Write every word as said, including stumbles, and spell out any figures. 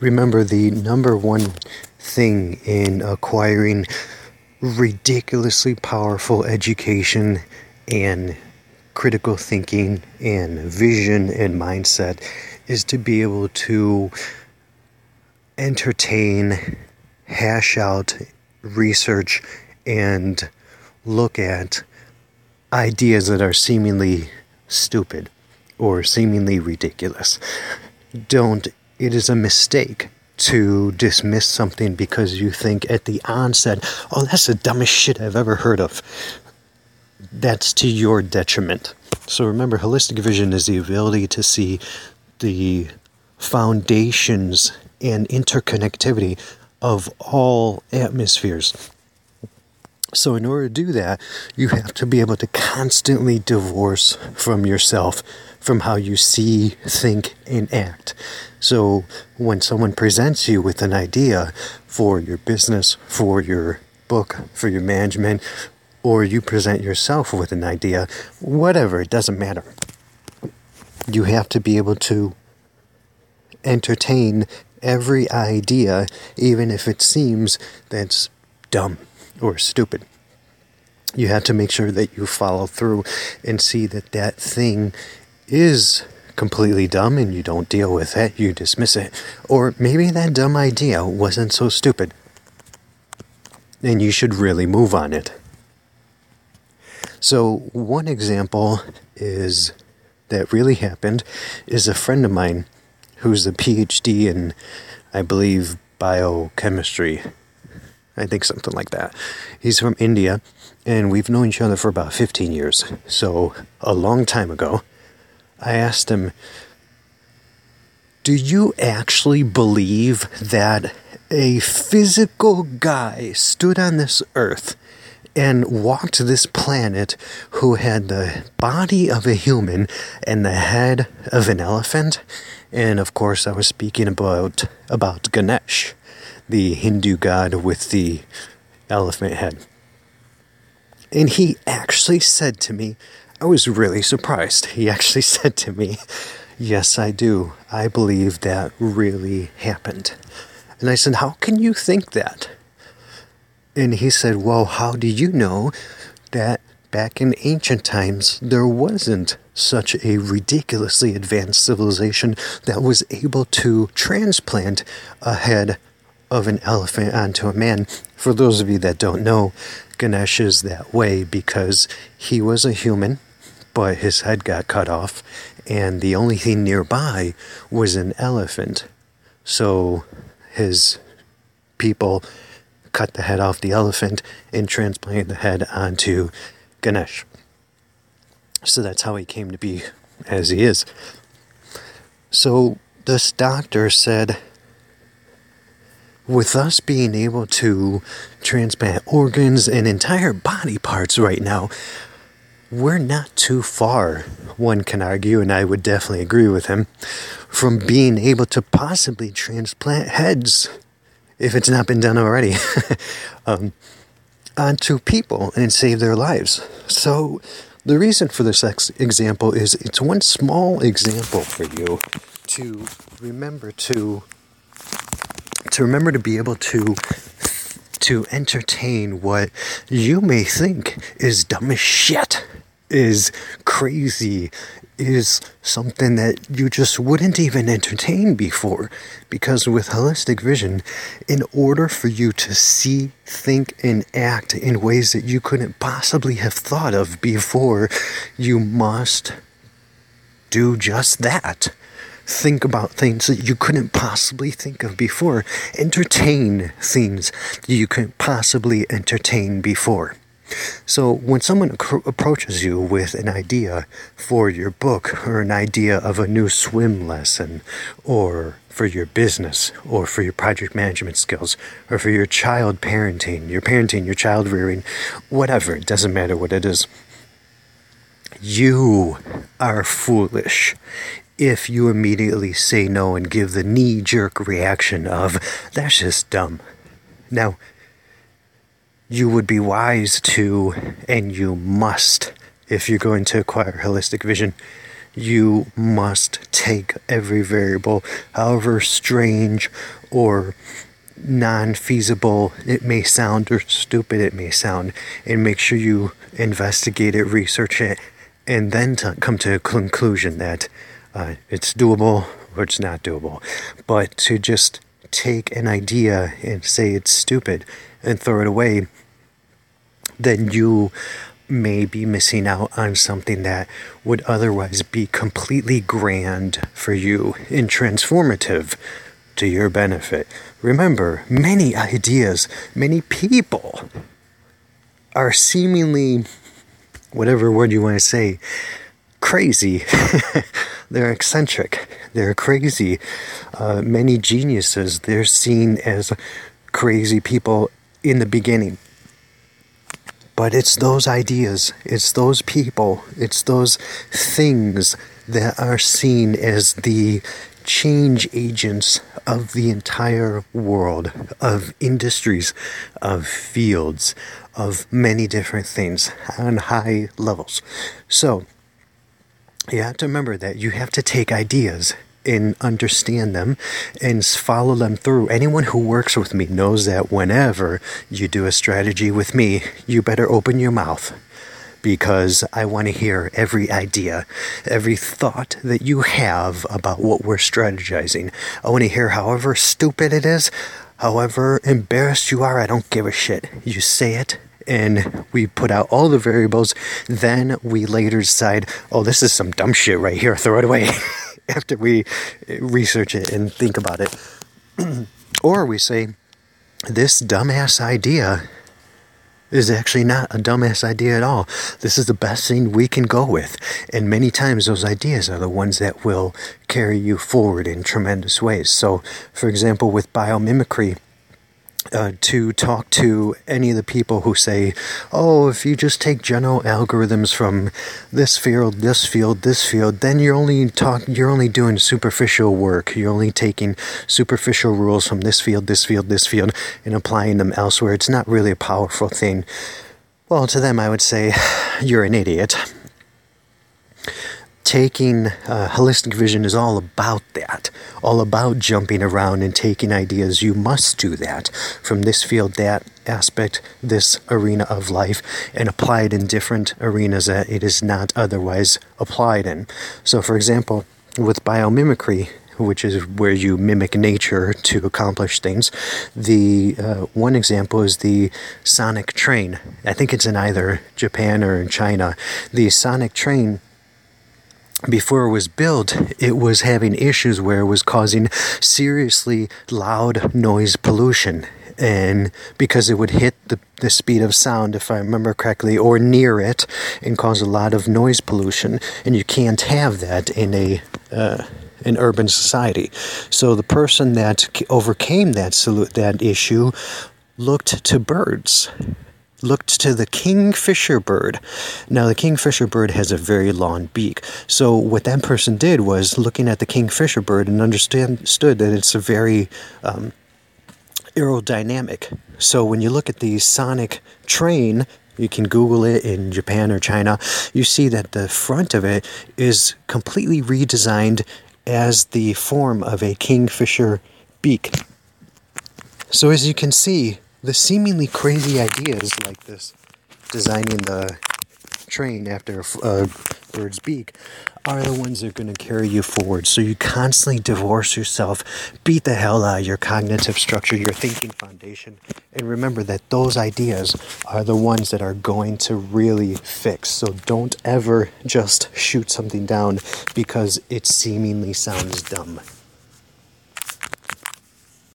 Remember, the number one thing in acquiring ridiculously powerful education and critical thinking and vision and mindset is to be able to entertain, hash out, research, and look at ideas that are seemingly stupid or seemingly ridiculous. Don't, it is a mistake to dismiss something because you think at the onset, oh, that's the dumbest shit I've ever heard of. That's to your detriment. So remember, holistic vision is the ability to see the foundations and interconnectivity of all atmospheres. So in order to do that, you have to be able to constantly divorce from yourself, from how you see, think, and act. So when someone presents you with an idea for your business, for your book, for your management, or you present yourself with an idea, whatever, it doesn't matter. You have to be able to entertain every idea, even if it seems that's dumb or stupid. You have to make sure that you follow through and see that that thing is completely dumb and you don't deal with it, you dismiss it. Or maybe that dumb idea wasn't so stupid and you should really move on it. So one example is that really happened is a friend of mine who's a P H D in, I believe, biochemistry. I think something like that. He's from India, and we've known each other for about fifteen years. So a long time ago, I asked him, do you actually believe that a physical guy stood on this earth and walked this planet who had the body of a human and the head of an elephant? And of course, I was speaking about, about Ganesh, the Hindu god with the elephant head. And he actually said to me, I was really surprised. He actually said to me, yes, I do. I believe that really happened. And I said, how can you think that? And he said, well, how do you know that back in ancient times there wasn't such a ridiculously advanced civilization that was able to transplant a head of an elephant onto a man? For those of you that don't know, Ganesh is that way because he was a human, but his head got cut off, and the only thing nearby was an elephant. So his people cut the head off the elephant and transplanted the head onto Ganesh. So that's how he came to be as he is. So this doctor said, with us being able to transplant organs and entire body parts right now, we're not too far, one can argue, and I would definitely agree with him, from being able to possibly transplant heads, if it's not been done already, um, onto people and save their lives. So the reason for this ex- example is it's one small example for you to remember to to remember to be able to to entertain what you may think is dumb as shit, is crazy, is something that you just wouldn't even entertain before. Because with holistic vision, in order for you to see, think, and act in ways that you couldn't possibly have thought of before, you must do just that. Think about things that you couldn't possibly think of before. Entertain things that you couldn't possibly entertain before. So when someone ac- approaches you with an idea for your book, or an idea of a new swim lesson, or for your business, or for your project management skills, or for your child parenting, your parenting, your child rearing, whatever, it doesn't matter what it is, you are foolish if you immediately say no and give the knee-jerk reaction of, that's just dumb. Now, you would be wise to, and you must, if you're going to acquire holistic vision, You must take every variable, however strange or non-feasible it may sound or stupid it may sound, and make sure you investigate it, research it, and then to come to a conclusion that uh, it's doable or it's not doable. But to just take an idea and say it's stupid and throw it away, then you may be missing out on something that would otherwise be completely grand for you and transformative to your benefit. Remember, many ideas, many people are seemingly, whatever word you want to say, crazy. They're eccentric. They're crazy. Uh, many geniuses, they're seen as crazy people in the beginning. But it's those ideas, it's those people, it's those things that are seen as the change agents of the entire world, of industries, of fields, of many different things on high levels. So, you have to remember that you have to take ideas and understand them and follow them through. Anyone who works with me knows that whenever you do a strategy with me, you better open your mouth, because I want to hear every idea, every thought that you have about what we're strategizing. I want to hear however stupid it is, however embarrassed you are, I don't give a shit. You say it, and we put out all the variables. Then we later decide, oh, this is some dumb shit right here, throw it away. After we research it and think about it. Or we say, this dumbass idea is actually not a dumbass idea at all. This is the best thing we can go with. And many times those ideas are the ones that will carry you forward in tremendous ways. So, for example, with biomimicry, Uh, to talk to any of the people who say, oh, if you just take general algorithms from this field, this field, this field, then you're only talk, you're only doing superficial work. You're only taking superficial rules from this field, this field, this field, and applying them elsewhere. It's not really a powerful thing. Well, to them, I would say, you're an idiot. Taking uh, holistic vision is all about that, all about jumping around and taking ideas. You must do that from this field, that aspect, this arena of life, and apply it in different arenas that it is not otherwise applied in. So, for example, with biomimicry, which is where you mimic nature to accomplish things, the uh, one example is the sonic train. I think it's in either Japan or in China. The sonic train, before it was built, it was having issues where it was causing seriously loud noise pollution. And because it would hit the, the speed of sound, if I remember correctly, or near it, and cause a lot of noise pollution. And you can't have that in a uh, an urban society. So the person that overcame that that issue looked to birds. Looked to the kingfisher bird. Now, the kingfisher bird has a very long beak. So what that person did was looking at the kingfisher bird and understood that it's a very um, aerodynamic. So when you look at the sonic train, you can Google it in Japan or China, you see that the front of it is completely redesigned as the form of a kingfisher beak. So as you can see, the seemingly crazy ideas like this, designing the train after a bird's beak, are the ones that are going to carry you forward. So you constantly divorce yourself, beat the hell out of your cognitive structure, your thinking foundation, and remember that those ideas are the ones that are going to really fix. So don't ever just shoot something down because it seemingly sounds dumb.